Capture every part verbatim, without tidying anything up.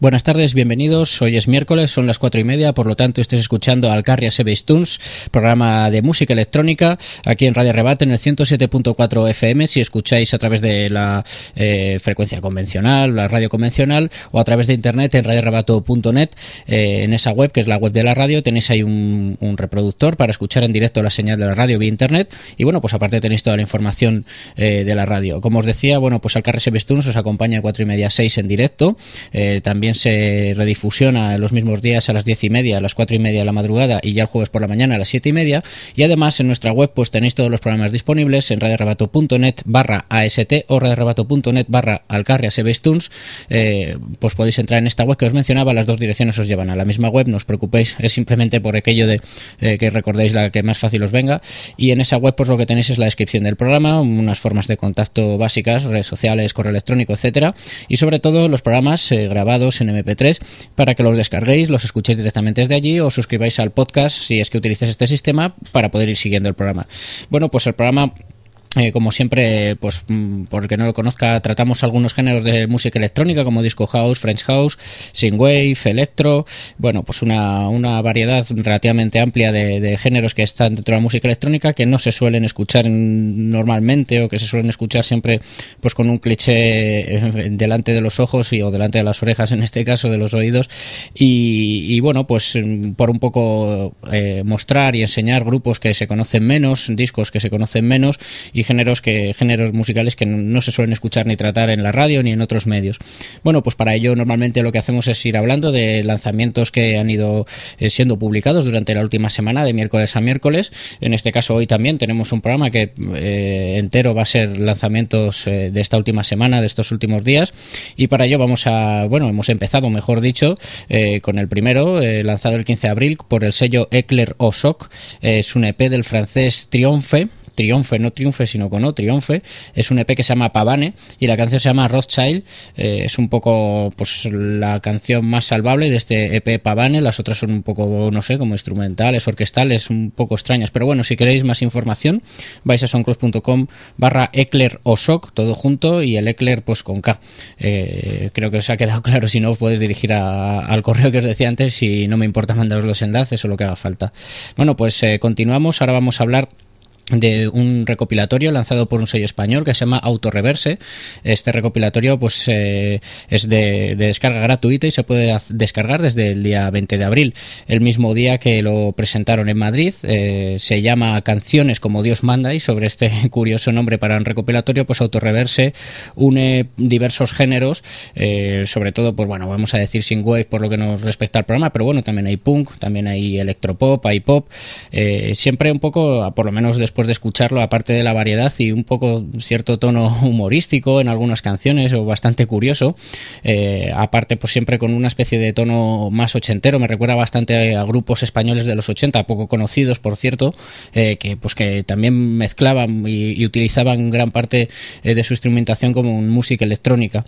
Buenas tardes, bienvenidos. Hoy es miércoles, son las cuatro y media, por lo tanto estés escuchando Alcarria Sebestuns, programa de música electrónica, aquí en Radio Rebate en el ciento siete punto cuatro F M, si escucháis a través de la eh, frecuencia convencional, la radio convencional, o a través de internet en radio rebato punto net. Eh, en esa web, que es la web de la radio, tenéis ahí un, un reproductor para escuchar en directo la señal de la radio vía internet, y bueno, pues aparte tenéis toda la información eh, de la radio. Como os decía, bueno, pues Alcarria Sebestuns os acompaña de cuatro y media a seis en directo, eh, también se redifusiona los mismos días a las diez y media, a las cuatro y media de la madrugada y ya el jueves por la mañana a las siete y media. Y además en nuestra web pues tenéis todos los programas disponibles en radio rebato punto net barra A S T o radio rebato punto net barra Alcarria Sebestuns. Eh, pues podéis entrar en esta web que os mencionaba, las dos direcciones os llevan a la misma web, no os preocupéis, es simplemente por aquello de eh, que recordéis la que más fácil os venga. Y en esa web pues lo que tenéis es la descripción del programa, unas formas de contacto básicas, redes sociales, correo electrónico, etcétera, y sobre todo los programas eh, grabados en eme pe tres para que los descarguéis, los escuchéis directamente desde allí o suscribáis al podcast si es que utilizáis este sistema para poder ir siguiendo el programa. Bueno, pues el programa, Eh, como siempre, pues porque no lo conozca, tratamos algunos géneros de música electrónica como disco house, French house, synthwave, electro, bueno, pues una, una variedad relativamente amplia de, de géneros que están dentro de la música electrónica que no se suelen escuchar normalmente o que se suelen escuchar siempre pues con un cliché delante de los ojos y o delante de las orejas, en este caso de los oídos, y, y bueno, pues por un poco eh, mostrar y enseñar grupos que se conocen menos, discos que se conocen menos y géneros que géneros musicales que no se suelen escuchar ni tratar en la radio ni en otros medios. Bueno, pues para ello normalmente lo que hacemos es ir hablando de lanzamientos que han ido eh, siendo publicados durante la última semana, de miércoles a miércoles. En este caso hoy también tenemos un programa que eh, entero va a ser lanzamientos eh, de esta última semana, de estos últimos días, y para ello vamos a, bueno, hemos empezado, mejor dicho, eh, con el primero, eh, lanzado el quince de abril por el sello Eclair au Choc. Eh, es un E P del francés Triomphe. Triunfe, no triunfe, sino con O, Triunfe. Es un E P que se llama Pavane y la canción se llama Rothschild. Eh, es un poco pues la canción más salvable de este E P Pavane. Las otras son un poco, no sé, como instrumentales, orquestales, un poco extrañas. Pero bueno, si queréis más información, vais a soundcloud punto com barra Eclair au Choc, todo junto, y el Eclair pues con K. Eh, creo que os ha quedado claro. Si no, os podéis dirigir a, al correo que os decía antes y no me importa mandaros los enlaces o lo que haga falta. Bueno, pues eh, continuamos. Ahora vamos a hablar de un recopilatorio lanzado por un sello español que se llama Autoreverse. Este recopilatorio pues eh, es de, de descarga gratuita y se puede descargar desde el día veinte de abril, el mismo día que lo presentaron en Madrid. Eh, se llama Canciones como Dios manda, y sobre este curioso nombre para un recopilatorio pues Autoreverse une diversos géneros, eh, sobre todo pues bueno, vamos a decir synthwave por lo que nos respecta al programa, pero bueno, también hay punk, también hay electropop, hay pop, eh, siempre un poco, por lo menos después de escucharlo, aparte de la variedad y un poco cierto tono humorístico en algunas canciones o bastante curioso, eh, aparte pues siempre con una especie de tono más ochentero. Me recuerda bastante a grupos españoles de los ochenta, poco conocidos por cierto, eh, que pues que también mezclaban y, y utilizaban gran parte eh, de su instrumentación como música electrónica.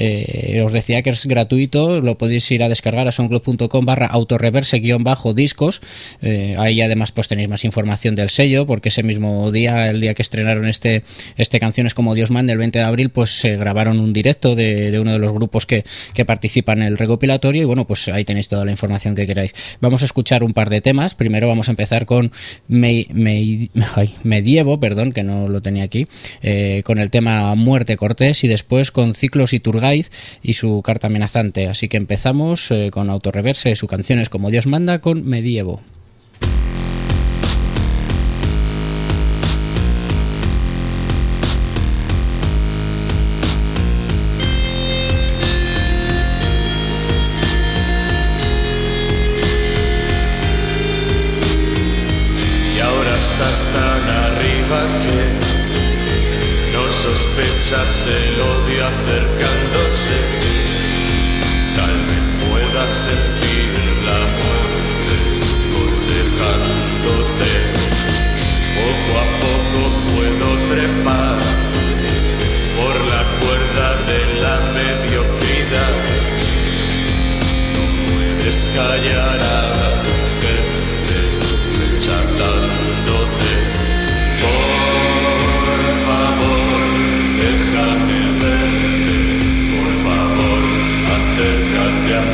Eh, os decía que es gratuito, lo podéis ir a descargar a soundcloud punto com barra autoreverse guión bajo discos. Eh, ahí además pues tenéis más información del sello, porque ese mismo día, el día que estrenaron este, este Canciones como Dios manda, el veinte de abril, pues se eh, grabaron un directo de, de uno de los grupos que, que participan en el recopilatorio, y bueno, pues ahí tenéis toda la información que queráis. Vamos a escuchar un par de temas. Primero vamos a empezar con Me, Me, ay, Medievo, perdón, que no lo tenía aquí, eh, con el tema Muerte Cortés, y después con Ciclos y Turgaiz y su Carta Amenazante. Así que empezamos eh, con Autoreverse, su Canciones como Dios manda, con Medievo. Tan arriba que no sospechas el odio acercándose. Tal vez puedas sentir la muerte cortejándote. Poco a poco puedo trepar por la cuerda de la mediocridad. No puedes callar a tu gente rechazándote. Por favor, déjame verte. Por favor, acércate a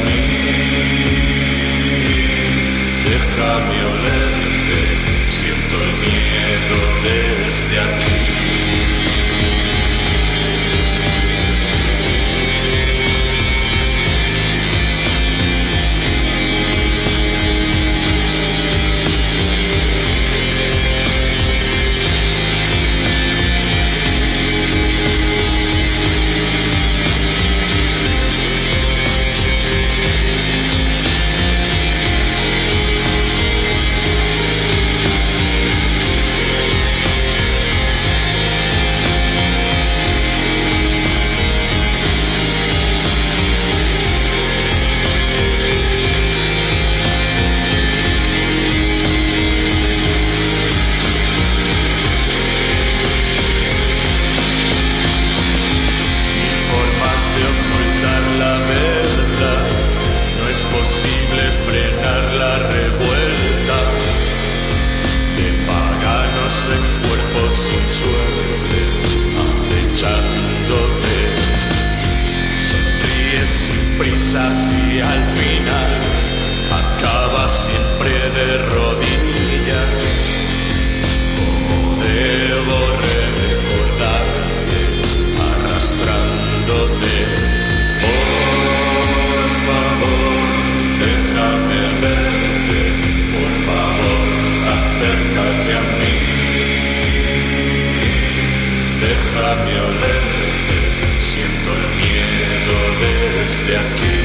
déjame olerte, siento el miedo desde aquí.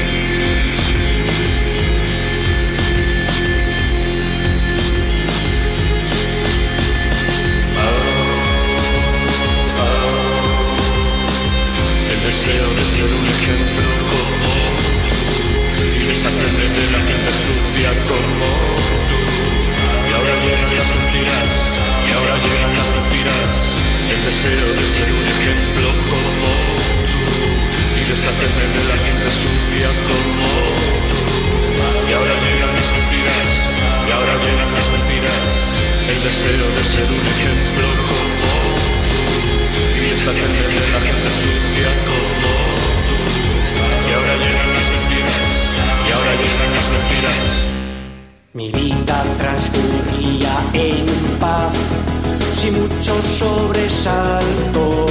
Deseo de ser un ejemplo como tú y deshacerme de la gente sucia como tú. Y ahora llegan las mentiras, y ahora llegan las mentiras. El deseo de ser un ejemplo como tú y deshacerme de la gente sucia como tú. Y ahora llegan las mentiras, y ahora llegan las mentiras. El deseo de ser un ejemplo como tú y deshacerme de la gente sucia como tú. Y ahora llegan las mentiras, y ahora llegan las mentiras. Mi vida transcurría en paz, sin muchos sobresaltos.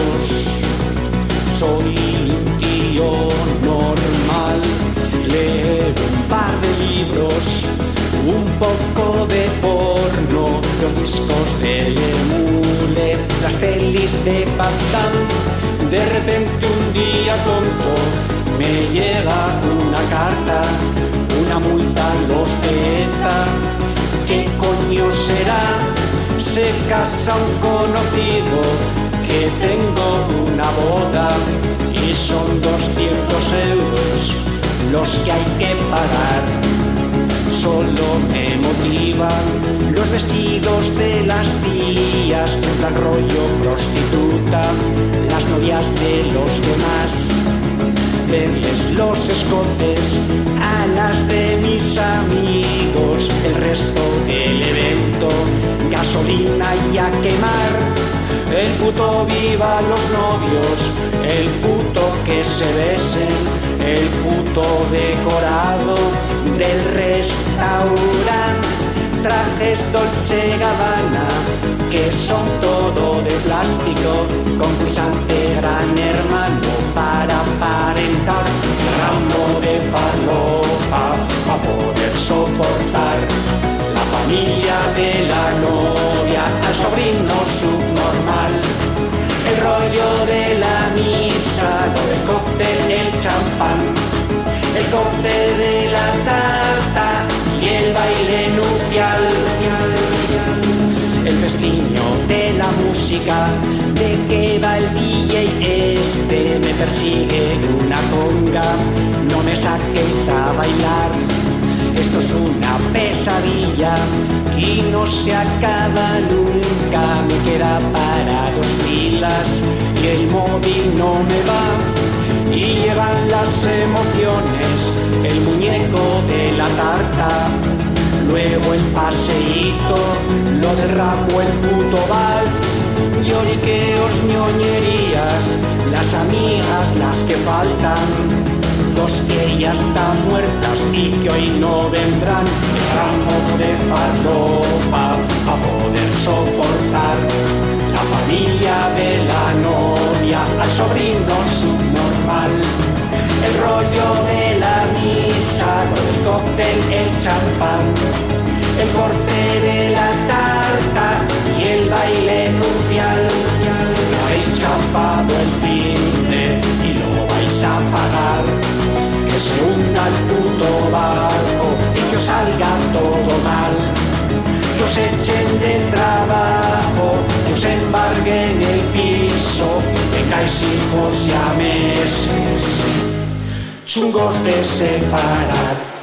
Soy un tío normal, leo un par de libros, un poco de porno, los discos de Lemule, las pelis de Van Damme. De repente un día tonto me llega una carta, una multa los de ETA. ¿Qué coño será? Se casa un conocido, que tengo una boda y son doscientos euros los que hay que pagar. Solo me motivan los vestidos de las tías, en plan rollo prostituta, las novias de los demás. Verles los escotes a las de mis amigos, el resto del evento, gasolina y a quemar. El puto viva los novios, el puto que se besen, el puto decorado del restaurante. Trajes Dolce Gabbana que son todo de plástico, concursante Gran Hermano para aparentar, ramo de farlopa para poder soportar la familia de la novia, al sobrino subnormal, el rollo de la misa, lo del cóctel, el champán, el corte de la tarta y el baile nupcial, el festiño de la música, de que va el D J este, me persigue una conga, no me saquéis a bailar, esto es una pesadilla y no se acaba nunca, me queda para dos filas y el móvil no me va. Y llegan las emociones, el muñeco de la tarta, luego el paseíto, lo del ramo, el puto vals, lloriqueos, ñoñerías, las amigas, las que faltan, dos que ya están muertas y que hoy no vendrán, el ramo de farlopa a poder soportar. La familia de la novia, al sobrino subnormal, el rollo de la misa, lo del cóctel, el champán, el corte de la tarta y el baile nupcial. Habéis chapado el fin de y lo vais a pagar. Que se hunda el puto barco y que os salga todo mal. Que os echen de trabajo, que os embarguen el piso, que tengáis hijos siameses, chungos de separar.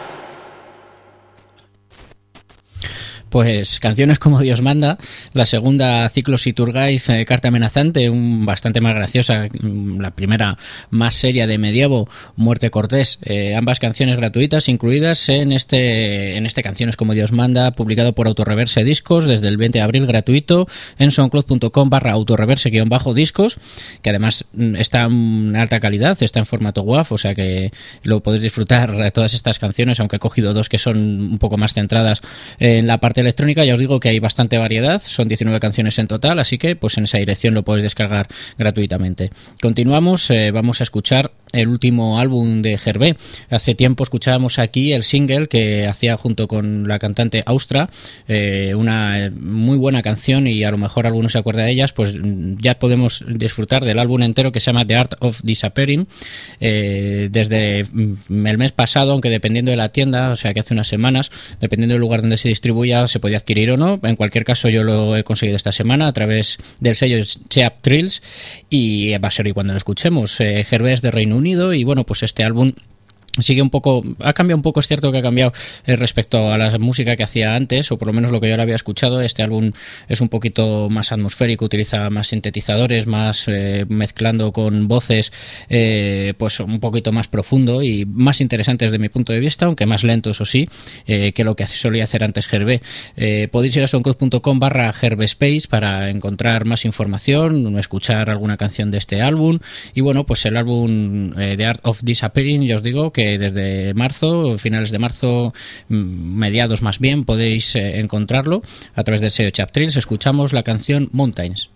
Pues canciones como Dios manda, la segunda Ciclos Iturgaiz, eh, Carta amenazante, un bastante más graciosa, la primera más seria de Medievo, Muerte Cortés, eh, ambas canciones gratuitas incluidas en este en este Canciones como Dios manda, publicado por Autorreverse Discos desde el veinte de abril, gratuito en soundcloud.com barra autorreverse guión bajo discos, que además está en alta calidad, está en formato W A V, o sea que lo podéis disfrutar todas estas canciones, aunque he cogido dos que son un poco más centradas en la parte electrónica. Ya os digo que hay bastante variedad, son diecinueve canciones en total, así que pues en esa dirección lo podéis descargar gratuitamente. Continuamos, eh, vamos a escuchar el último álbum de Hervé. Hace tiempo escuchábamos aquí el single que hacía junto con la cantante Austra, eh, una muy buena canción, y a lo mejor alguno se acuerda de ellas. Pues ya podemos disfrutar del álbum entero, que se llama The Art of Disappearing, eh, desde el mes pasado, aunque dependiendo de la tienda, o sea que hace unas semanas, dependiendo del lugar donde se distribuya, se podía adquirir o no. En cualquier caso, yo lo he conseguido esta semana a través del sello Cheap Thrills, y va a ser hoy cuando lo escuchemos. eh, Hervé es de Reino Unido, y bueno, pues este álbum sigue un poco, ha cambiado un poco, es cierto que ha cambiado eh, respecto a la música que hacía antes, o por lo menos lo que yo ahora había escuchado. Este álbum es un poquito más atmosférico, utiliza más sintetizadores, más eh, mezclando con voces, eh, pues un poquito más profundo y más interesante desde mi punto de vista, aunque más lento, eso sí, eh, que lo que solía hacer antes Hervé. Eh, podéis ir a soundcloud punto com barra hervespace para encontrar más información, escuchar alguna canción de este álbum. Y bueno, pues el álbum eh, The Art of Disappearing, ya os digo que desde marzo, finales de marzo, mediados más bien, podéis eh, encontrarlo a través del sello Cheap Thrills. Escuchamos la canción Mountains.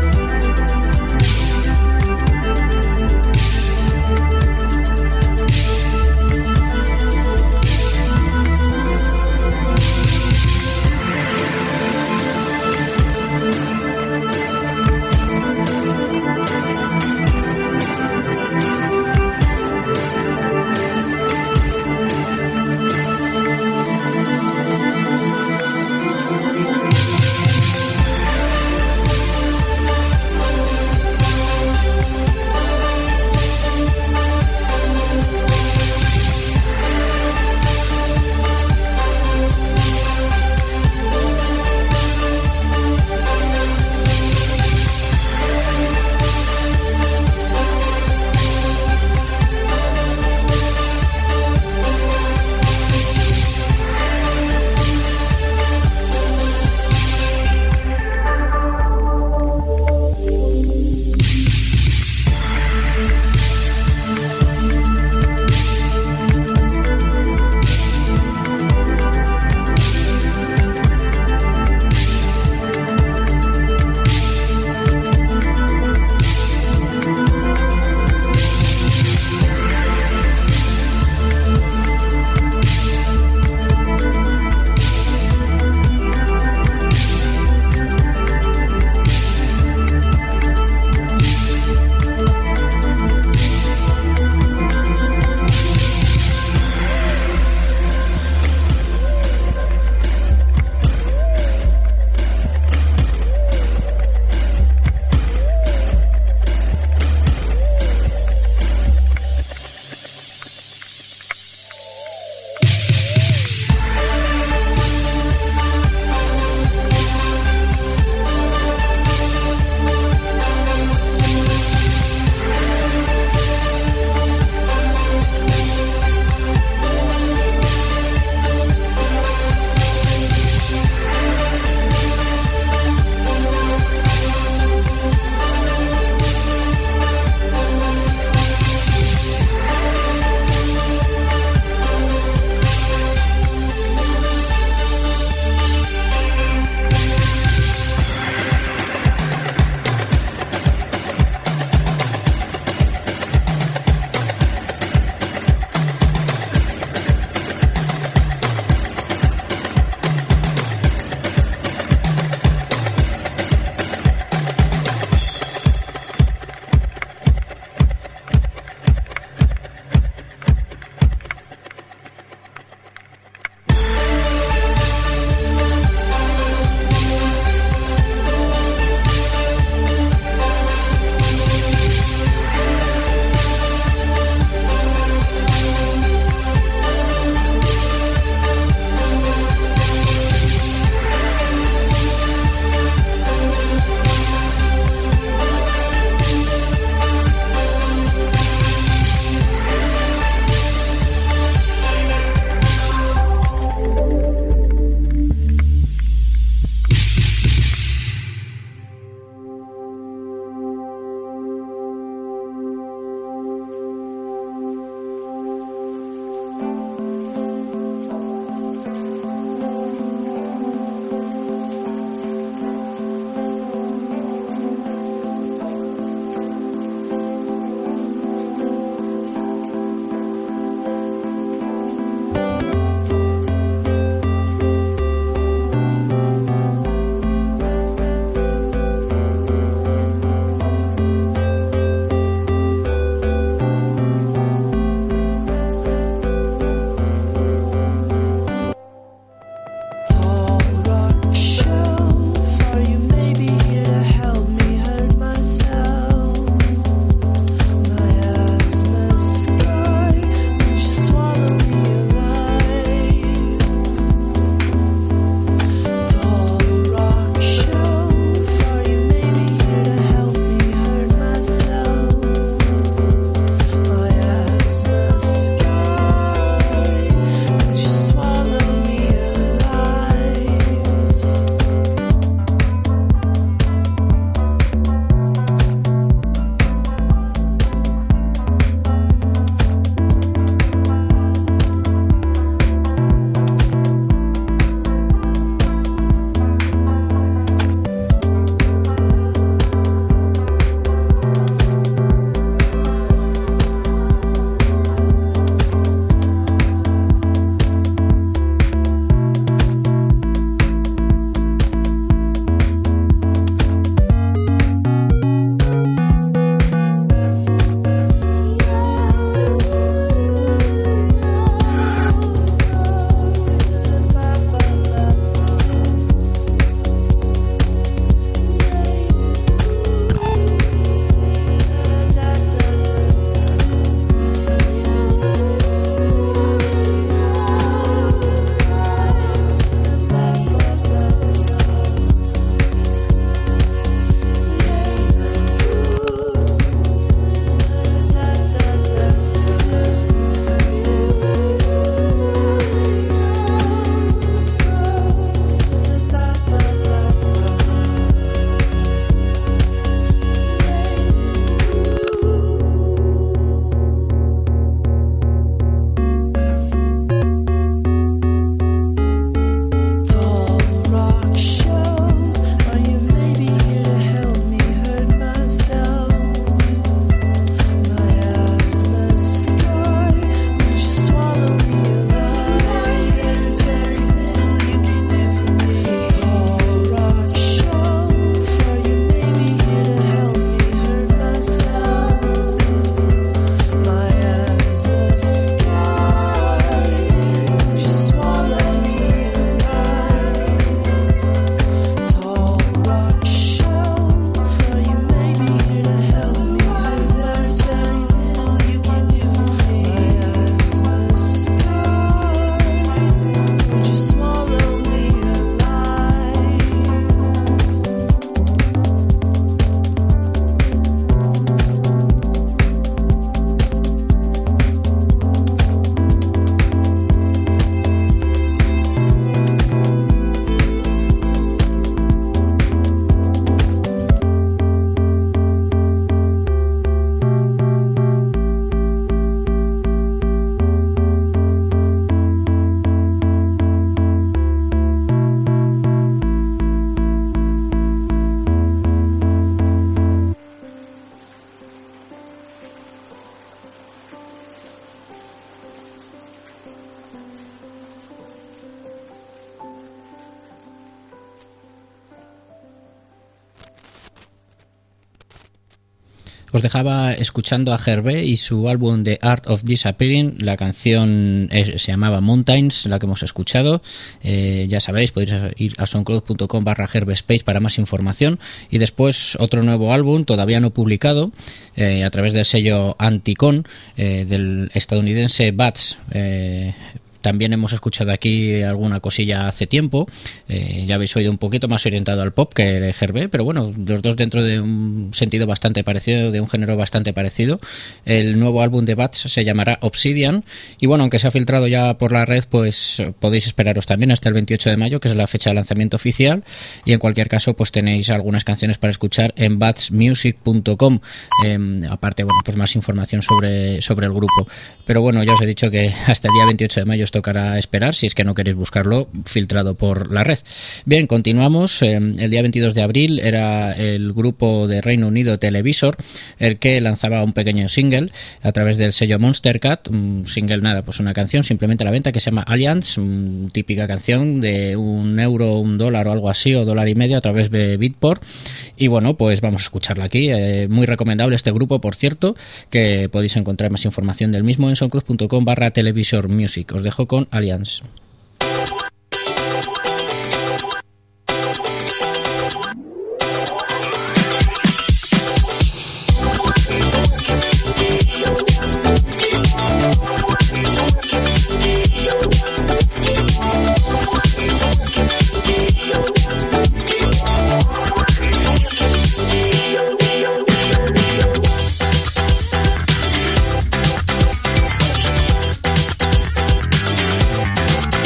Thank Os dejaba escuchando a Hervé y su álbum The Art of Disappearing. La canción es, se llamaba Mountains, la que hemos escuchado. Eh, ya sabéis, podéis ir a soundcloud punto com barra Hervé Space para más información. Y después otro nuevo álbum, todavía no publicado, eh, a través del sello Anticon, eh, del estadounidense Bats. Eh, También hemos escuchado aquí alguna cosilla hace tiempo. Eh, ya habéis oído un poquito más orientado al pop que el Hervé, pero bueno, los dos dentro de un sentido bastante parecido, de un género bastante parecido. El nuevo álbum de Bats se llamará Obsidian. Y bueno, aunque se ha filtrado ya por la red, pues podéis esperaros también hasta el veintiocho de mayo, que es la fecha de lanzamiento oficial. Y en cualquier caso, pues tenéis algunas canciones para escuchar en bats music punto com. Eh, aparte, bueno, pues más información sobre, sobre el grupo. Pero bueno, ya os he dicho que hasta el día veintiocho de mayo tocará esperar, si es que no queréis buscarlo filtrado por la red. Bien, continuamos. Eh, el día veintidós de abril era el grupo de Reino Unido Televisor el que lanzaba un pequeño single a través del sello Monster Cat. Un single, nada, pues una canción simplemente a la venta que se llama Alliance, una típica canción de un euro, un dólar o algo así, o dólar y medio a través de Beatport. Y bueno, pues vamos a escucharla aquí. Eh, muy recomendable este grupo, por cierto, que podéis encontrar más información del mismo en soundcloud punto com barra Televisor Music. Os dejo con Alliance. We'll be right back.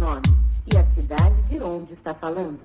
nome e a cidade de onde está falando.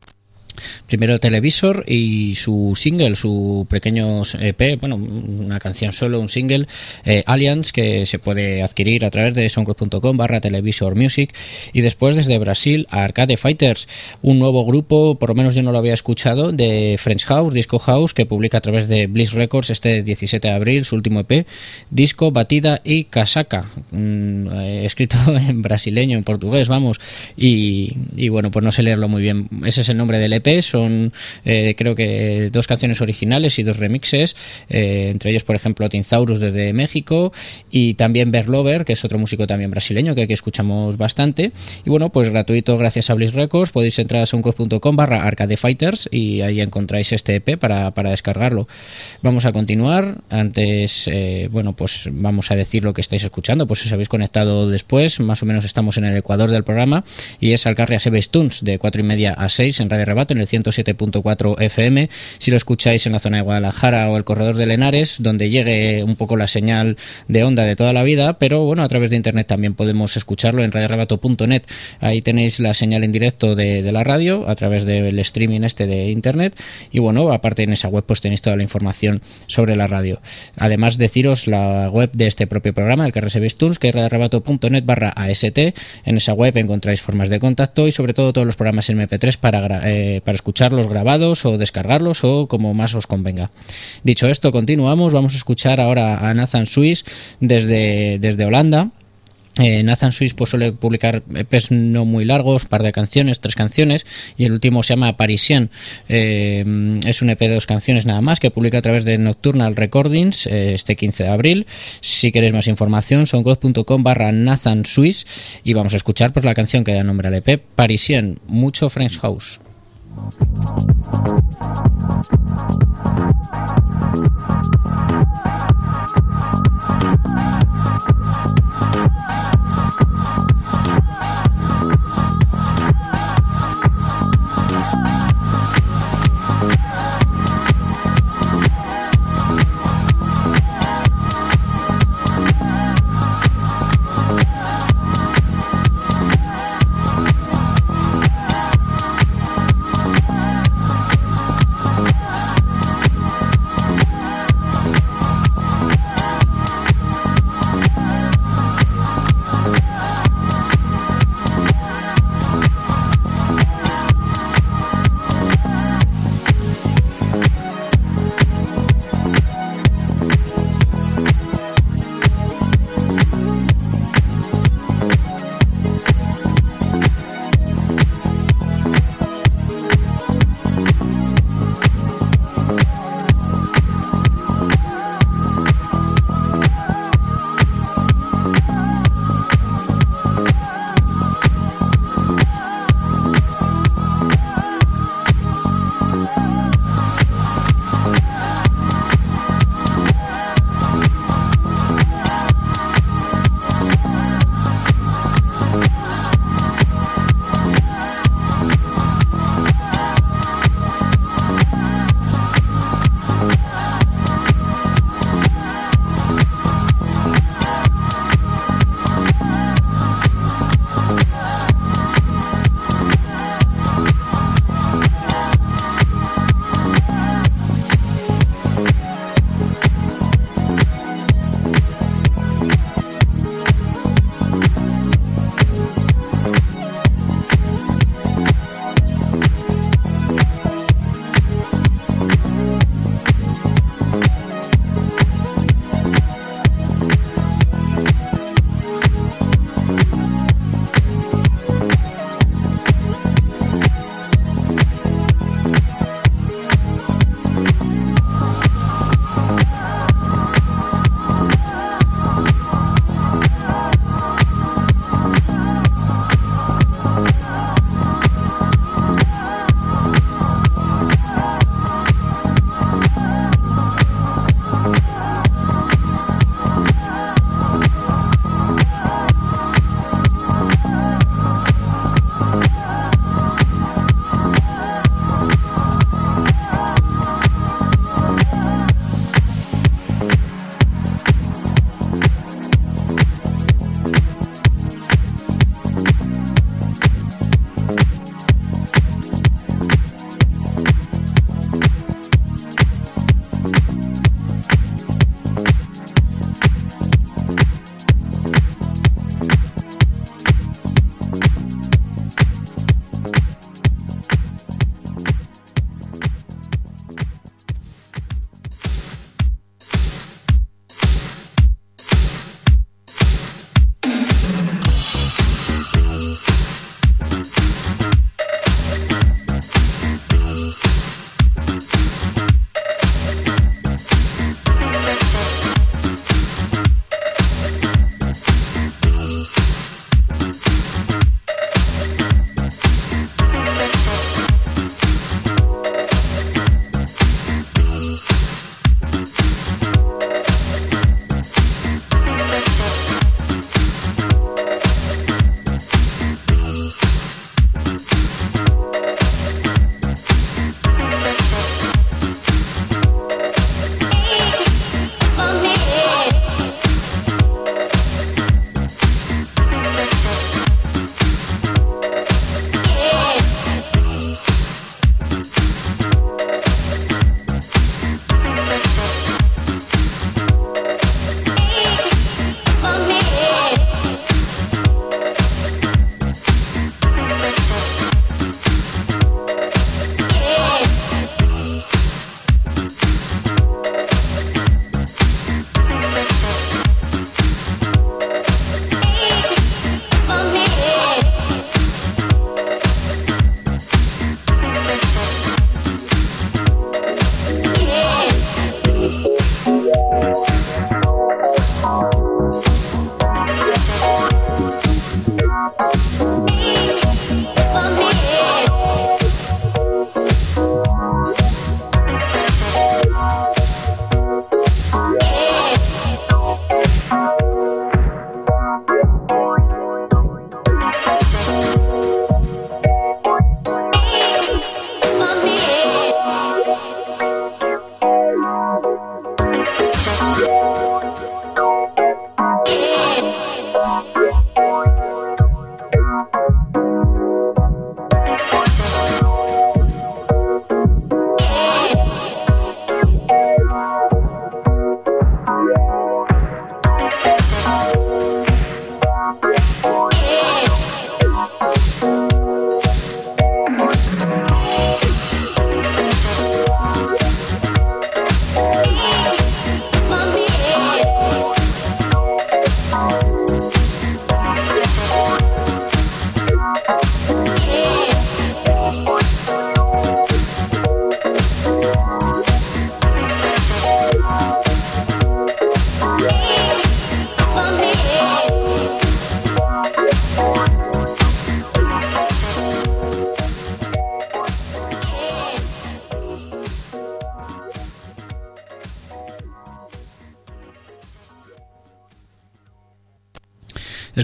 Primero Televisor y su single, su pequeño E P, bueno, una canción solo, un single, eh, Alliance, que se puede adquirir a través de soundcloud.com barra Televisor Music. Y después desde Brasil, Arcade Fighters, un nuevo grupo, por lo menos yo no lo había escuchado, de French House, Disco House, que publica a través de Bliss Records este diecisiete de abril su último E P, Disco, Batida y Casaca, mm, eh, escrito en brasileño, en portugués, vamos, y, y bueno, pues no sé leerlo muy bien. Ese es el nombre del E P. Son eh, creo que dos canciones originales y dos remixes, eh, entre ellos por ejemplo Tinsaurus desde México y también Berlover, que es otro músico también brasileño que aquí escuchamos bastante. Y bueno, pues gratuito gracias a Bliss Records. Podéis entrar a soundcloud.com barra Arcade Fighters y ahí encontráis este E P para, para descargarlo. Vamos a continuar. Antes, eh, bueno, pues vamos a decir lo que estáis escuchando, pues si os habéis conectado después, más o menos estamos en el ecuador del programa y es Alcarria Seves Tunes de cuatro y media a seis en Radio Rebato en el ciento siete punto cuatro F M. Si lo escucháis en la zona de Guadalajara o el corredor de Lenares, donde llegue un poco la señal de onda de toda la vida, pero bueno, a través de internet también podemos escucharlo en radio rebato punto net. Ahí tenéis la señal en directo de, de la radio a través del streaming este de internet y bueno, aparte en esa web pues tenéis toda la información sobre la radio. Además deciros la web de este propio programa, el que recibís Tunes, que es radio rebato punto net barra A S T. En esa web encontráis formas de contacto y sobre todo todos los programas en eme pe tres para, eh, para escucharlos grabados o descargarlos o como más os convenga. Dicho esto, continuamos. Vamos a escuchar ahora a Nathan Swiss desde, desde Holanda. Eh, Nathan Swiss pues suele publicar E Pes no muy largos, un par de canciones, tres canciones, y el último se llama Parisien. Eh, es un E P de dos canciones nada más que publica a través de Nocturnal Recordings eh, este quince de abril. Si queréis más información, soundcloud.com barra Nathan Swiss y vamos a escuchar pues la canción que da nombre al E P, Parisien, mucho French House.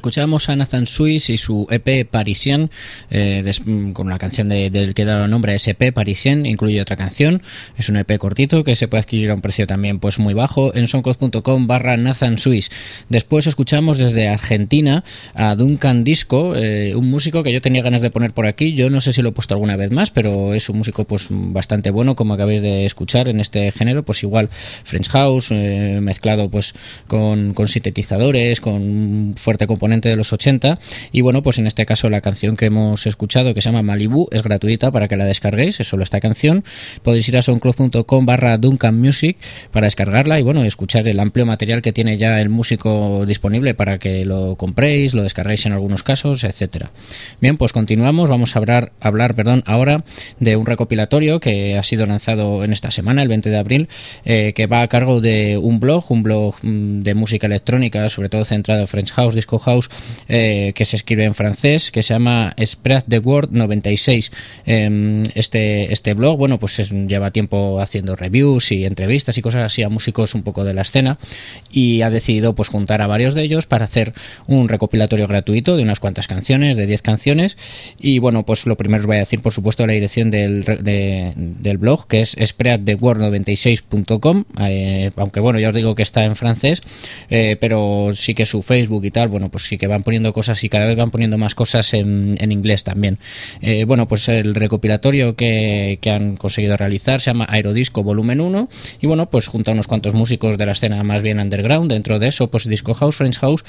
Escuchábamos a Nathan Swiss y su E P Parisien, eh, des, con la canción de, del que da nombre a ese E P Parisien, incluye otra canción. Es un E P cortito que se puede adquirir a un precio también pues muy bajo en soundcloud.com barra Nathan Swiss. Después escuchamos desde Argentina a Duncan Disco, eh, un músico que yo tenía ganas de poner por aquí. Yo no sé si lo he puesto alguna vez más, pero es un músico pues bastante bueno, como acabáis de escuchar en este género, pues igual French House, eh, mezclado pues con, con sintetizadores, con un fuerte componente de los ochenta, y bueno, pues en este caso la canción que hemos escuchado, que se llama Malibu, es gratuita para que la descarguéis, es solo esta canción. Podéis ir a soundcloud.com barra Duncan Music para descargarla y bueno, escuchar el amplio material que tiene ya el músico disponible para que lo compréis, lo descarguéis en algunos casos, etcétera. Bien, pues continuamos, vamos a hablar, hablar perdón, ahora de un recopilatorio que ha sido lanzado en esta semana, el veinte de abril, eh, que va a cargo de un blog, un blog de música electrónica, sobre todo centrado en French House, Disco House, eh, que se escribe en francés, que se llama Spread the Word noventa y seis. Eh, este, este blog, bueno, pues es, lleva tiempo haciendo reviews y entrevistas y cosas así a músicos un poco de la escena, y ha decidido pues juntar a varios de ellos para hacer un recopilatorio gratuito de unas cuantas canciones, de diez canciones. Y bueno, pues lo primero os voy a decir, por supuesto, la dirección del, de, del blog, que es spread the word noventa y seis punto com, eh, aunque bueno, ya os digo que está en francés, eh, pero sí que su Facebook y tal, bueno, pues sí que van poniendo cosas y cada vez van poniendo más cosas en, en inglés también. Eh, bueno, pues el recopilatorio que, que han conseguido realizar se llama Aerodisco Volumen uno, y bueno, pues junta a unos cuantos músicos de la escena más bien underground, dentro de eso pues Disco House, French House,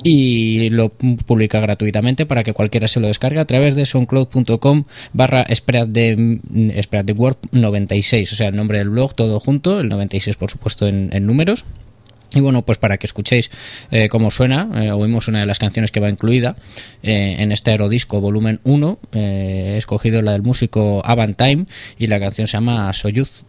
y lo publica gratuitamente para que cualquiera se lo descargue a través de soundcloud.com barra spread de spread the word noventa y seis, o sea, el nombre del blog todo junto, el noventa y seis por supuesto en, en números. Y bueno, pues para que escuchéis eh, cómo suena, eh, oímos una de las canciones que va incluida eh, en este Aerodisco Volumen uno. Eh, he escogido la del músico Avantime y la canción se llama Soyuz.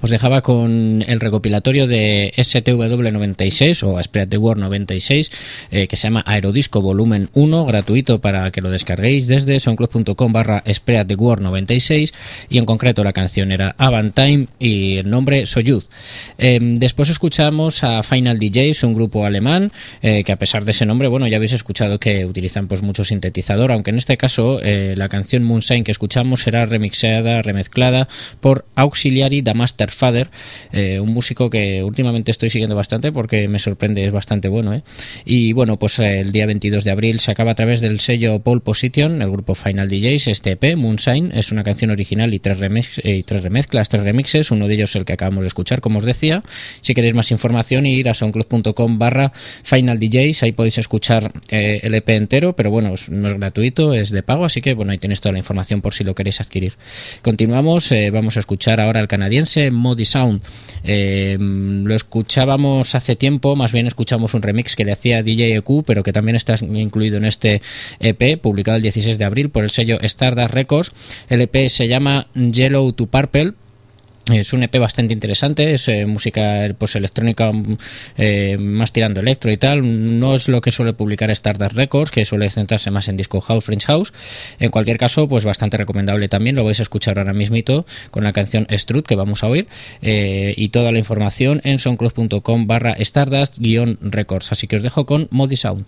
os dejaba con el recopilatorio de S T W noventa y seis o Spread the Word noventa y seis, eh, que se llama Aerodisco Volumen uno, gratuito para que lo descarguéis desde soundcloud.com barra Spread the Word noventa y seis, y en concreto la canción era Avantime y el nombre Soyuz. Eh, después escuchamos a Final D Js, un grupo alemán, eh, que a pesar de ese nombre, bueno, ya habéis escuchado que utilizan pues mucho sintetizador, aunque en este caso eh, la canción Moonshine que escuchamos será remixada, remezclada por Auxiliary da Master Father, eh, un músico que últimamente estoy siguiendo bastante porque me sorprende, es bastante bueno, ¿eh? Y bueno, pues eh, el día veintidós de abril se acaba a través del sello Pole Position, el grupo Final D Js, este E P, Moonshine, es una canción original y tres, remix, eh, y tres remezclas, tres remixes, uno de ellos el que acabamos de escuchar, como os decía. Si queréis más información, ir a soundcloud.com barra Final D Js, ahí podéis escuchar eh, el E P entero, pero bueno, no es gratuito, es de pago, así que bueno, ahí tenéis toda la información por si lo queréis adquirir. Continuamos, eh, vamos a escuchar ahora al canadiense Modi Sound. Eh, lo escuchábamos hace tiempo, más bien escuchamos un remix que le hacía D J E Q, pero que también está incluido en este E P, publicado el dieciséis de abril por el sello Stardust Records. El E P se llama Yellow to Purple. Es un E P bastante interesante, es eh, música pues electrónica, eh, más tirando electro y tal. No es lo que suele publicar Stardust Records, que suele centrarse más en disco house, French house. En cualquier caso, pues bastante recomendable también. Lo vais a escuchar ahora mismito con la canción Strut que vamos a oír, eh, y toda la información en soundcloud.com barra Stardust guión Records. Así que os dejo con Modi Sound.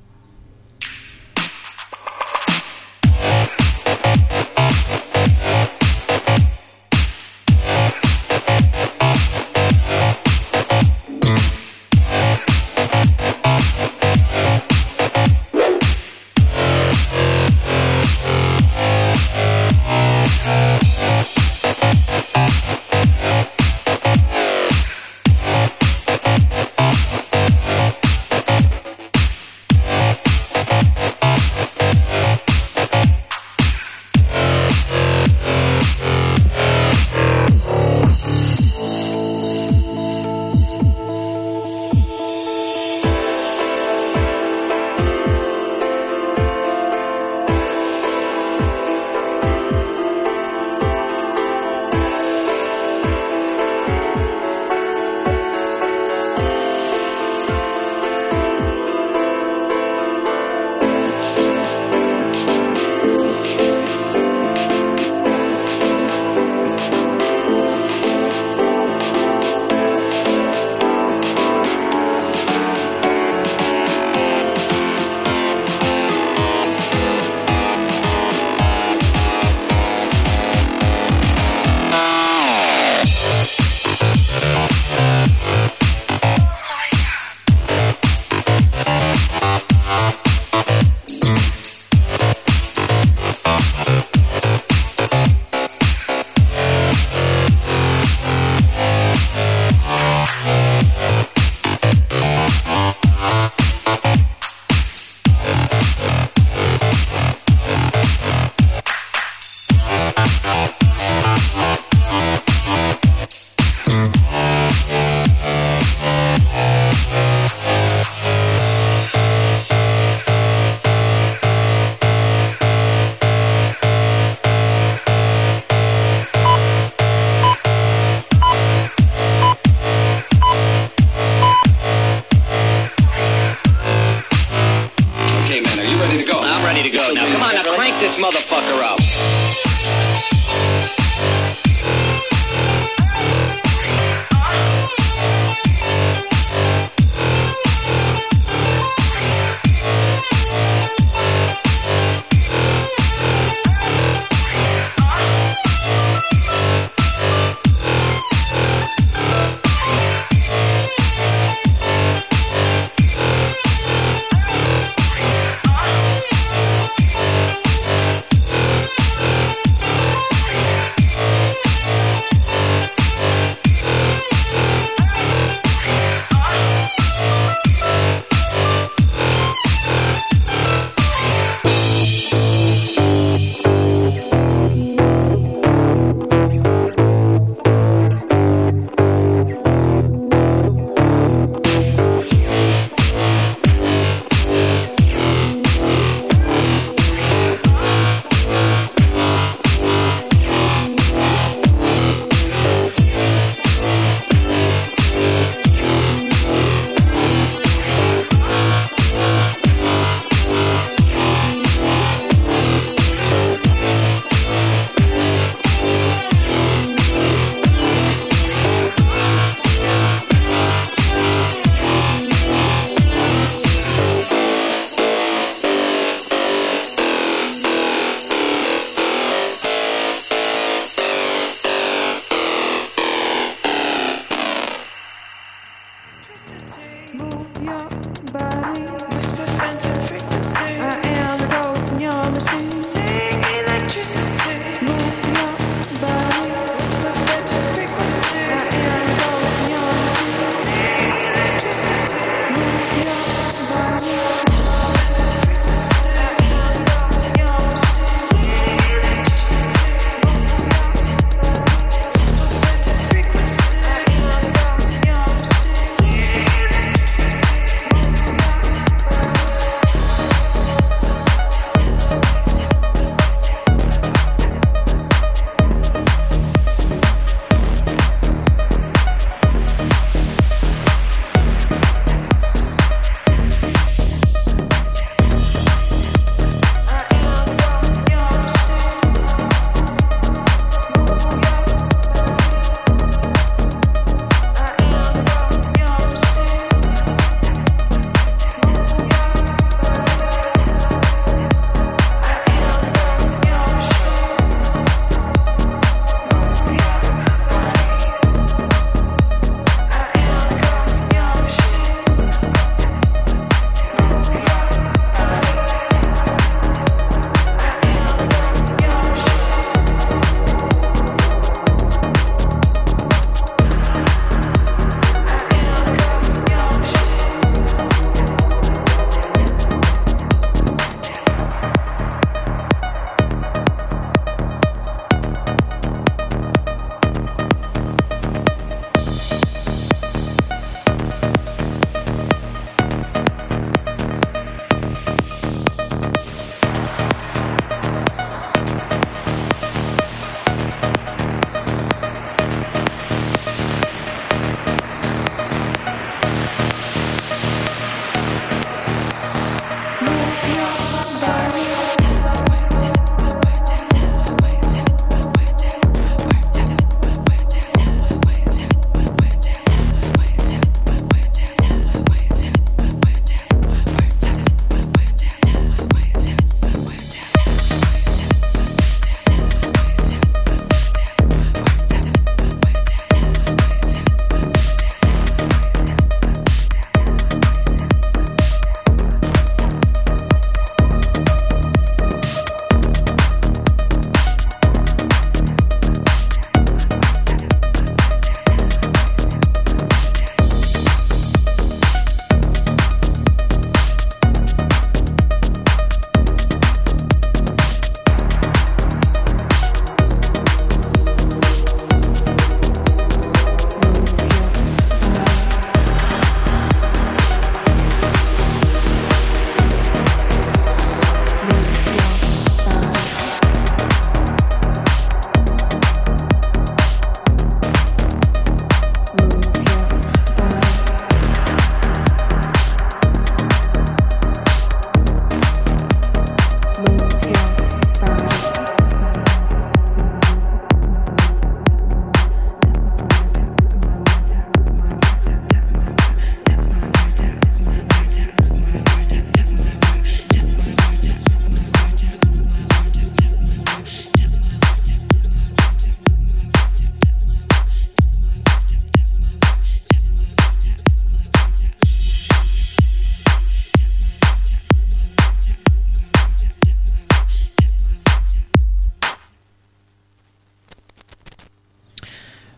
Motherfucker up.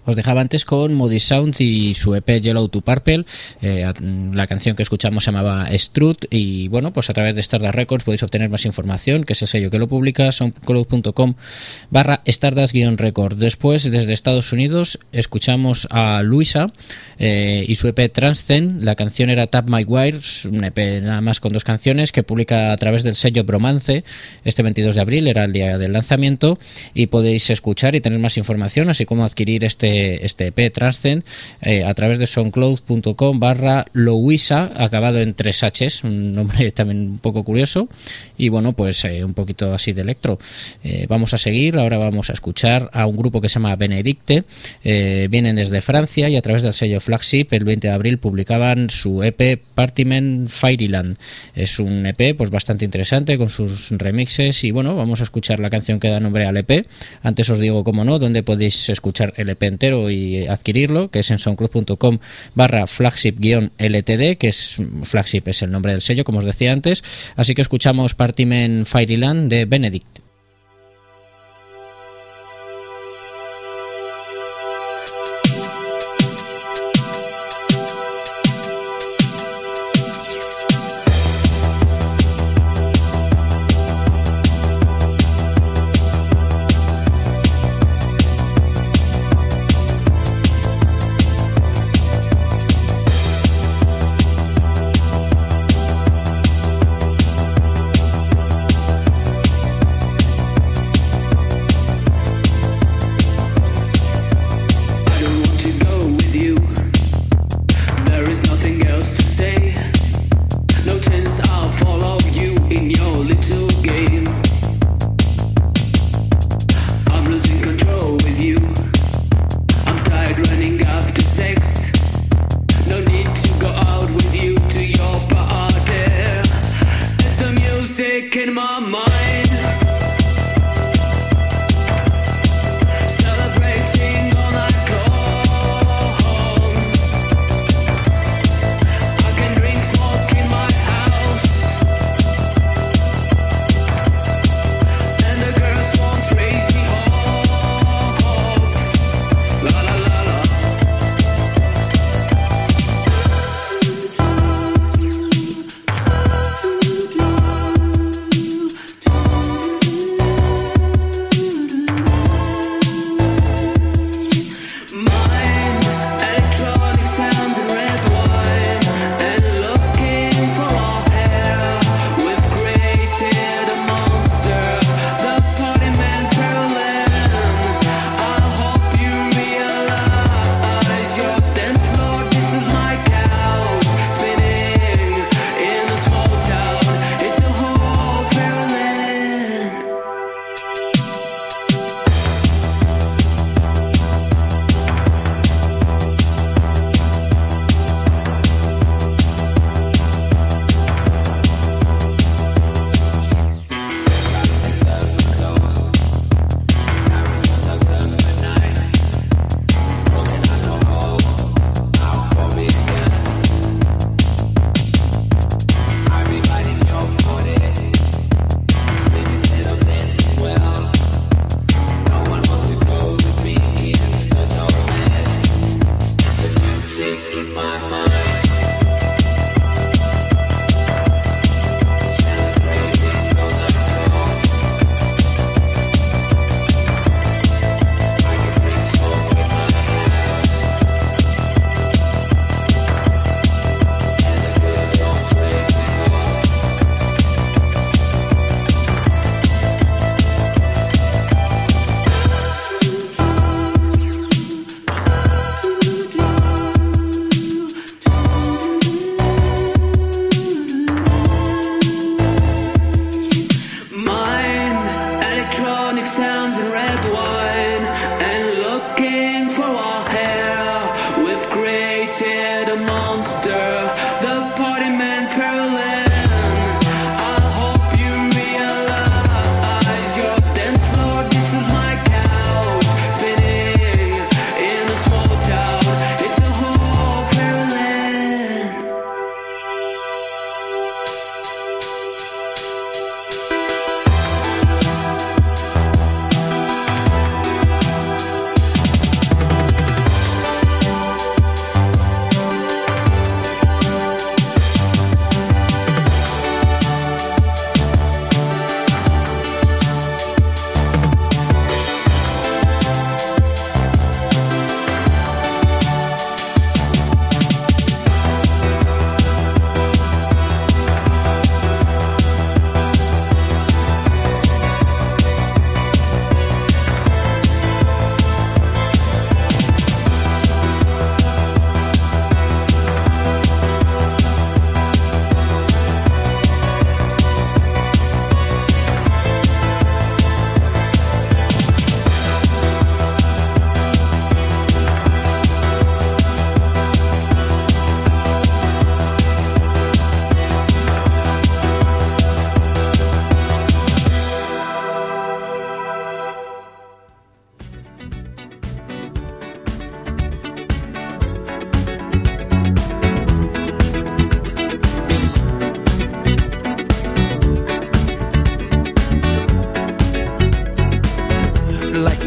Os dejaba antes con Moody Sound y su E P Yellow to Purple. Eh, la canción que escuchamos se llamaba Strut, y bueno, pues a través de Stardust Records podéis obtener más información, que es el sello que lo publica, soundcloud punto com barra Stardust guión record. Después, desde Estados Unidos, escuchamos a Luisa eh, y su E P Transcend. La canción era Tap My Wires, un E P nada más con dos canciones que publica a través del sello Bromance. Este veintidós de abril era el día del lanzamiento, y podéis escuchar y tener más información, así como adquirir este este E P Transcend eh, a través de soundcloud punto com barra Louisa, acabado en tres H's, un nombre también un poco curioso, y bueno, pues eh, un poquito así de electro. Eh, vamos a seguir, ahora vamos a escuchar a un grupo que se llama Benedicte. Eh, vienen desde Francia y a través del sello Flagship el veinte de abril publicaban su E P Partiment Fairyland. Es un E P pues bastante interesante con sus remixes, y bueno, vamos a escuchar la canción que da nombre al E P. Antes os digo, como no, dónde podéis escuchar el E P entero y adquirirlo, que es en soundcloud punto com barra flagship guión L T D, que es Flagship es el nombre del sello, como os decía antes. Así que escuchamos Partiment Fairyland de Benedict.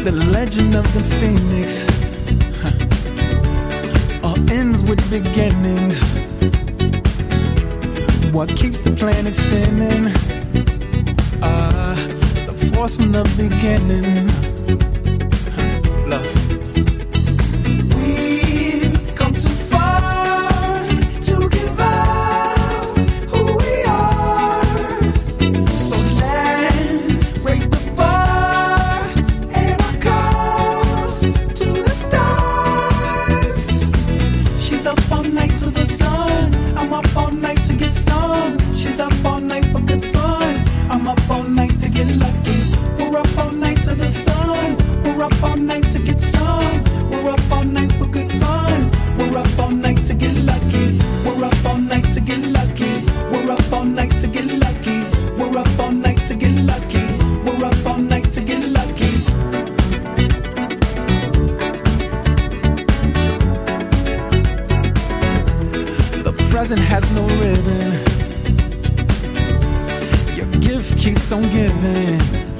The legend of the phoenix, huh, all ends with beginnings. What keeps the planet spinning? Ah, uh, the force from the beginning. Huh, love. We've come too far to give up who we are. So let's raise the bar and our cups to the stars. She's up all night to the sun. I'm up all night to get some. She's up all night for good fun. I'm up all night to get lucky. We're up all night to the sun. We're up all night to get some. We're up all night for good fun. We're up all night to get lucky. We're up all night to get lucky. We're up all night to get lucky. We're up all night to get lucky. We're up all night to get lucky. The present has no ribbon. Your gift keeps on giving.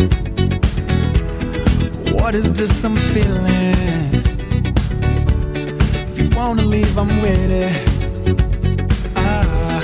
What is this I'm feeling? If you wanna leave, I'm with it. Ah.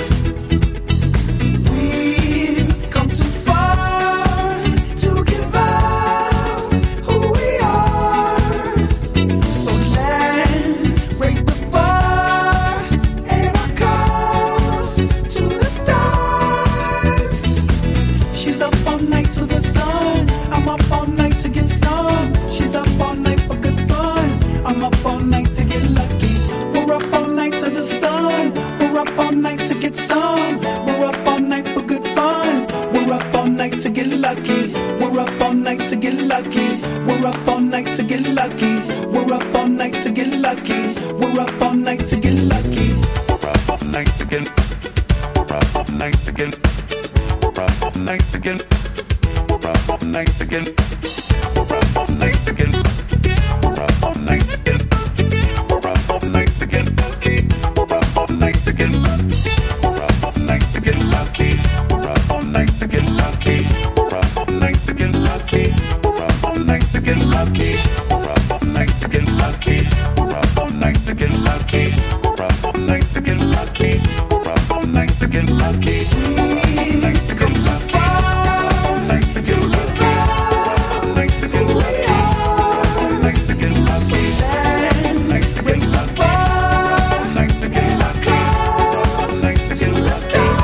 We've come too far to give up who we are. So let's raise the bar and our cups to the stars. She's up all night to the sun. I'm up all night to get some. She's up all night for good fun. I'm up all night to get lucky. We're up all night to the sun. We're up all night to get some. We're up all night for good fun. We're up all night to get lucky. We're up all night to get lucky. We're up all night to get lucky. We're up all night to get lucky. We're up all night to get lucky. We're up all night to get. We're up all night to get. We're up all night to get. We're up all night to get. We're up all night to get. We're up all night to get. We're up all night to get. We're up all night to get. We're up all night to get lucky. We're up all night to get lucky. We're up all night to get lucky. We're up all night to get lucky. We're up all night to get lucky. We're up all night to get lucky. We're up all night to get lucky. We're up all night to get lucky. We've come too far to give up who we are. So let's raise the bar and our cups to the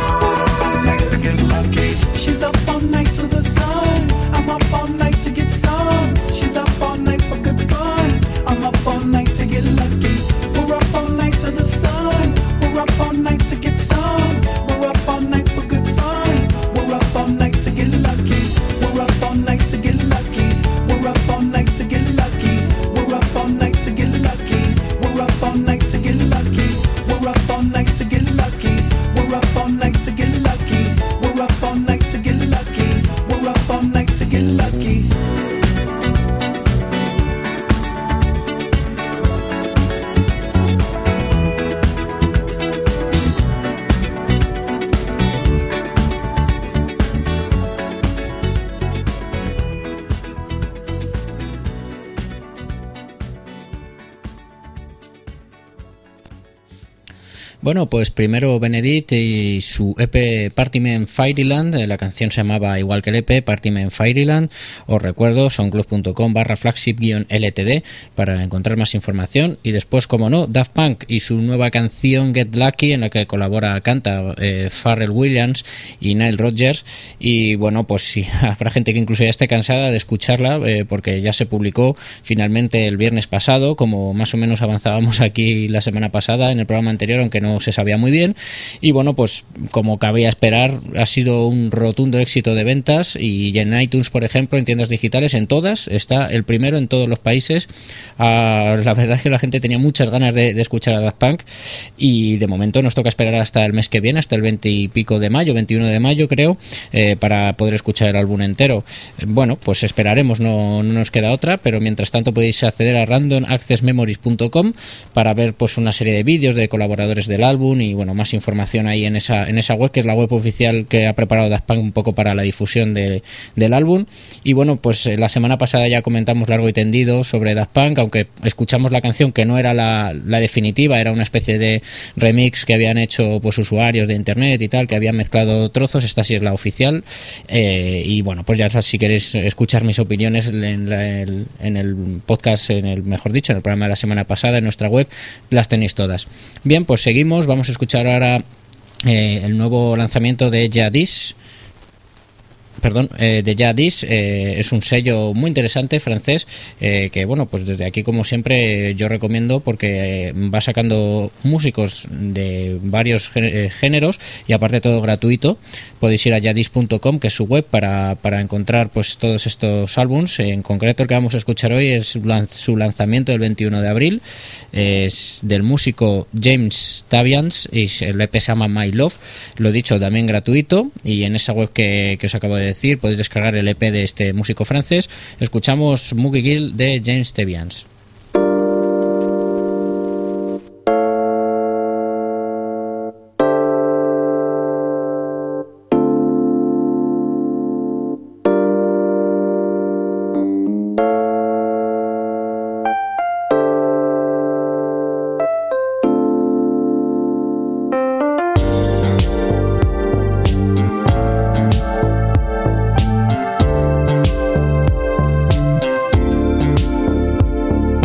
stars. She's up all night to the sun. I'm up all night to get some. She's up all night for good fun. I'm up all night to get lucky. We're up all night to the sun. We're up all night to get some. We're up all night for good fun. We're up all night to get lucky. We're up all night to get lucky. We're up all night to get lucky. We're up all night to get lucky. We're up all night to get lucky. We're up all night to get lucky. We're up all night to get lucky. We're up all night to get lucky. We're up all night to get lucky. Bueno, pues primero Benedict y su E P Party Me in Fairyland. La canción se llamaba igual que el E P, Party Me in Fairyland. Os recuerdo, soundcloud.com barra flagship-ltd para encontrar más información. Y después, como no, Daft Punk y su nueva canción Get Lucky, en la que colabora, canta eh, Pharrell Williams y Nile Rodgers. Y bueno, pues sí, habrá gente que incluso ya esté cansada de escucharla, eh, porque ya se publicó finalmente el viernes pasado, como más o menos avanzábamos aquí la semana pasada en el programa anterior, aunque no se sabía muy bien. Y bueno, pues como cabía esperar, ha sido un rotundo éxito de ventas, y en iTunes, por ejemplo, en tiendas digitales, en todas, está el primero en todos los países. Ah, la verdad es que la gente tenía muchas ganas de, de escuchar a Daft Punk, y de momento nos toca esperar hasta el mes que viene, hasta el veinte y pico de mayo, veintiuno de mayo creo, eh, para poder escuchar el álbum entero. Bueno, pues esperaremos, no, no nos queda otra, pero mientras tanto podéis acceder a random access memories punto com para ver pues una serie de vídeos de colaboradores del del álbum y bueno, más información ahí en esa en esa web, que es la web oficial que ha preparado Daft Punk un poco para la difusión de, del álbum. Y bueno, pues la semana pasada ya comentamos largo y tendido sobre Daft Punk, aunque escuchamos la canción que no era la, la definitiva, era una especie de remix que habían hecho pues usuarios de internet y tal, que habían mezclado trozos. Esta sí es la oficial, eh, y bueno, pues ya si queréis escuchar mis opiniones en, la, el, en el podcast, en el mejor dicho, en el programa de la semana pasada en nuestra web, las tenéis todas. Bien, pues seguimos, vamos a escuchar ahora eh, el nuevo lanzamiento de Jadis. Perdón, eh, de Jadis, eh, es un sello muy interesante francés, eh, que bueno, pues desde aquí como siempre yo recomiendo, porque eh, va sacando músicos de varios géneros y aparte todo gratuito. Podéis ir a jadis punto com, que es su web, para, para encontrar pues todos estos álbums. En concreto el que vamos a escuchar hoy es su lanzamiento del veintiuno de abril, es del músico James Tavians y el E P se llama My Love, lo dicho, también gratuito, y en esa web que, que os acabo de decir podéis descargar el E P de este músico francés. Escuchamos Moogie Gill de James Tavians. Thank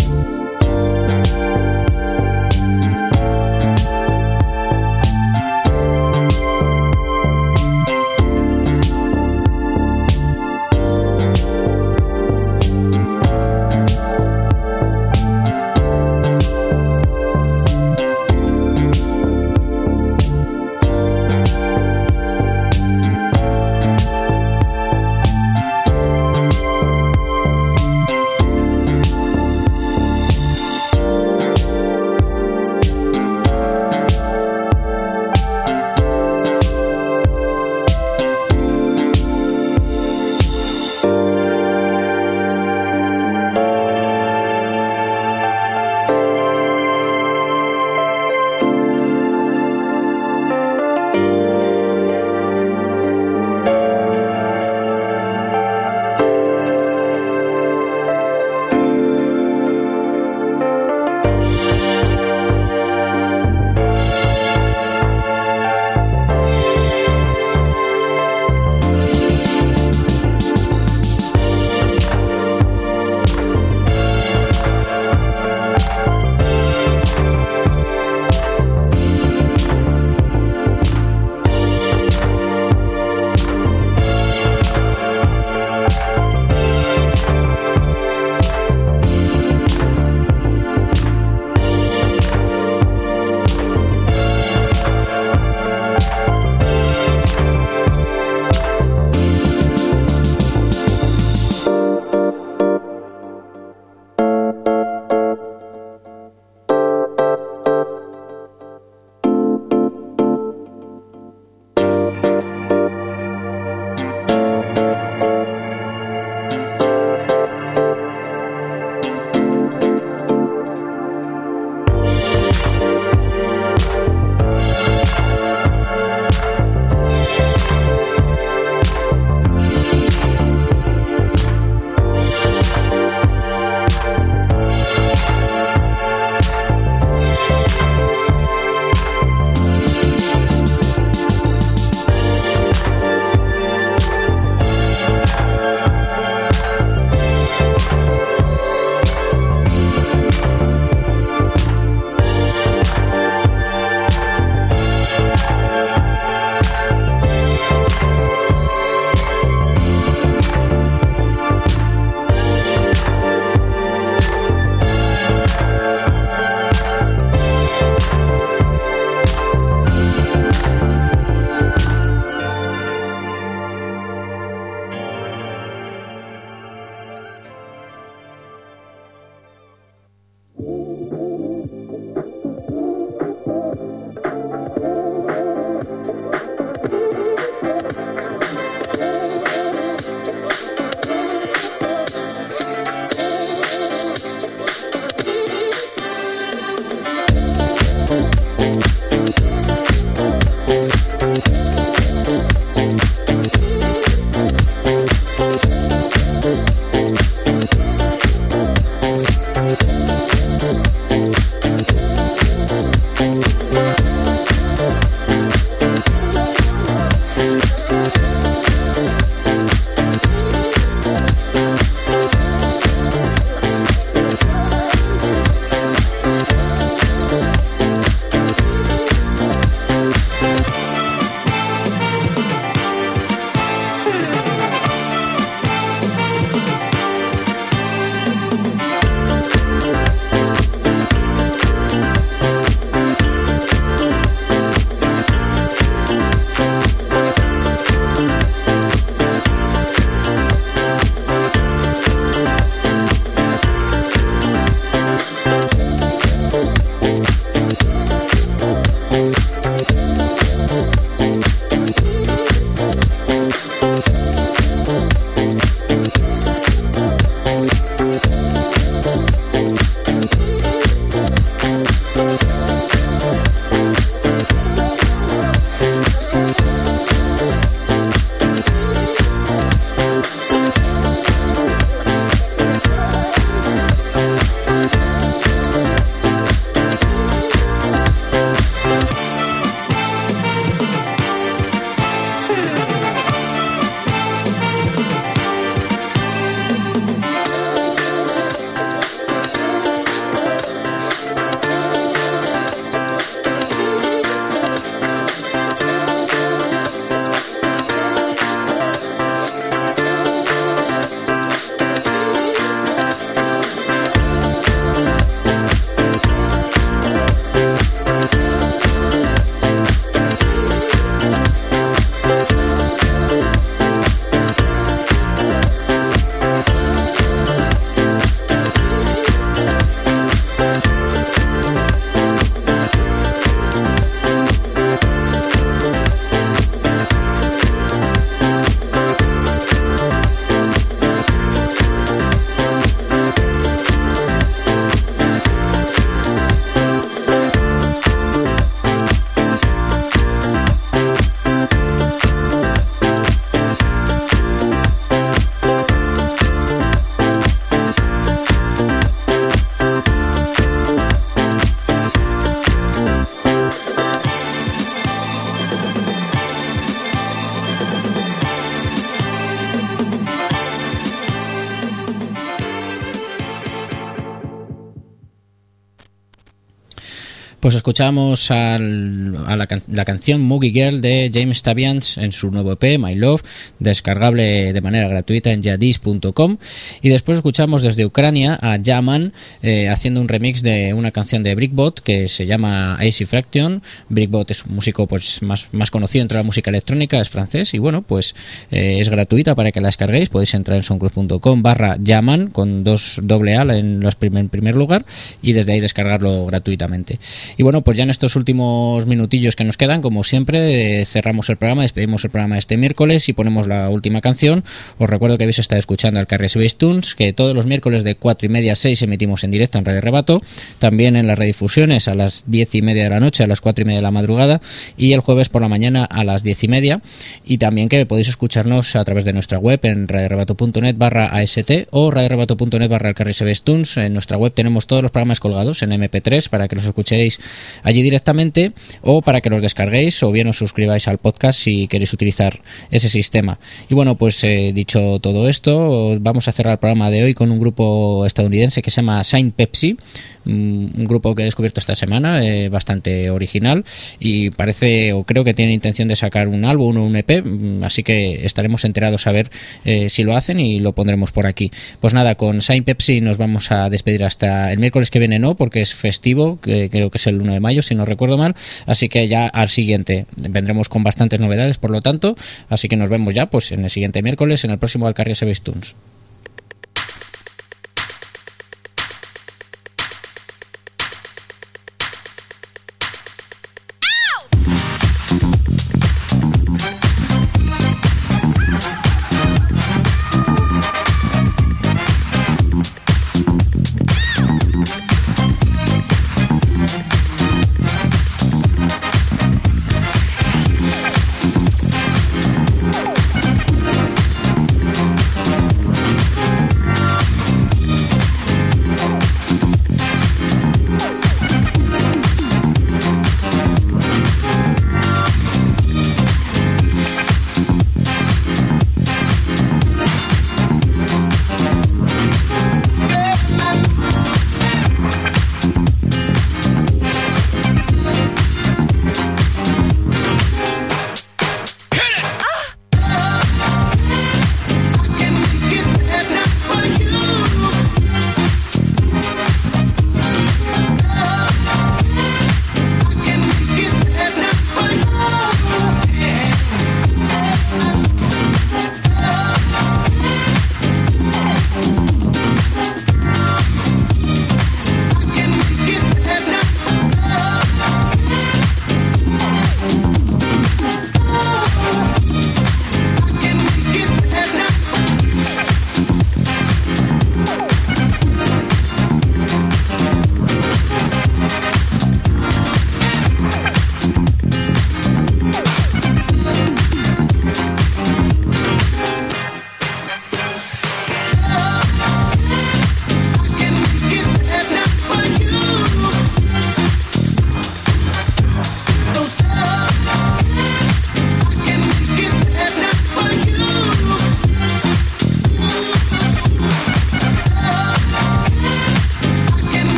Pues escuchamos al, a la, can, la canción Moogie Girl de James Tavians en su nuevo E P, My Love, descargable de manera gratuita en yadis punto com, y después escuchamos desde Ucrania a Yaman eh, haciendo un remix de una canción de Brickbot que se llama Easy Fraction. Brickbot es un músico pues más, más conocido entre la música electrónica, es francés, y bueno, pues eh, es gratuita para que la descarguéis. Podéis entrar en soundcloud punto com barra Yaman con dos doble A en, los primer, en primer lugar, y desde ahí descargarlo gratuitamente. Y bueno, pues ya en estos últimos minutillos que nos quedan, como siempre, eh, cerramos el programa, despedimos el programa este miércoles y ponemos la última canción. Os recuerdo que habéis estado escuchando al Carrier Space Tunes, que todos los miércoles de cuatro y media a seis emitimos en directo en Radio Rebato, también en las redifusiones a las diez y media de la noche, a las cuatro y media de la madrugada, y el jueves por la mañana a las diez y media, y también que podéis escucharnos a través de nuestra web en radiorebato punto net barra ast o radiorebato punto net barra el Carrier Space Tunes. En nuestra web tenemos todos los programas colgados en eme pe tres para que los escuchéis allí directamente, o para que los descarguéis, o bien os suscribáis al podcast si queréis utilizar ese sistema. Y bueno, pues eh, dicho todo esto, vamos a cerrar el programa de hoy con un grupo estadounidense que se llama Saint Pepsi, un grupo que he descubierto esta semana, eh, bastante original, y parece, o creo que tiene intención de sacar un álbum o un E P, así que estaremos enterados a ver eh, si lo hacen, y lo pondremos por aquí. Pues nada, con Saint Pepsi nos vamos a despedir hasta el miércoles que viene, no, porque es festivo, que creo que es el uno de mayo, si no recuerdo mal, así que ya al siguiente vendremos con bastantes novedades, por lo tanto, así que nos vemos ya pues en el siguiente miércoles en el próximo Alcarria Space Tunes.